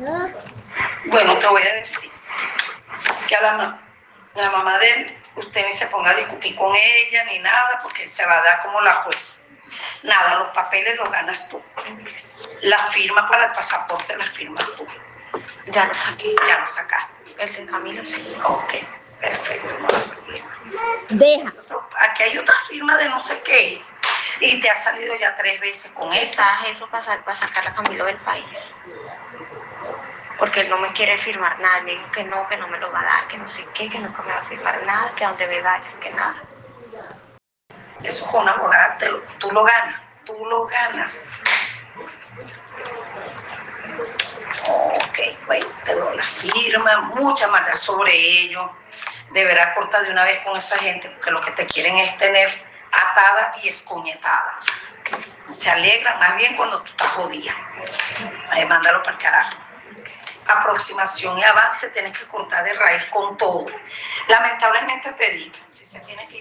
Bueno, te voy a decir que a la mamá de él, usted ni se ponga a discutir con ella ni nada, porque se va a dar como la jueza. Nada, los papeles los ganas tú. La firma para el pasaporte la firmas tú. Ya lo saqué. Ya lo sacaste. El de Camilo sí. Ok, perfecto, no hay problema. Deja. Aquí hay otra firma de no sé qué. Y te ha salido ya 3 veces con esta. Quizás eso para sacar a Camilo del país. Porque él no me quiere firmar nada. Me dijo que no me lo va a dar, que no sé qué, que nunca me va a firmar nada, que a donde me vaya, que nada. Eso con una abogada, tú lo ganas. Tú lo ganas. Ok, bueno, te doy la firma, mucha maldad sobre ellos. Deberás cortar de una vez con esa gente, porque lo que te quieren es tener atada y escoñetada. Se alegran más bien cuando tú estás jodida. Ahí mándalo para el carajo. Aproximación y avance tienes que cortar de raíz con todo. Lamentablemente te digo, si se tiene que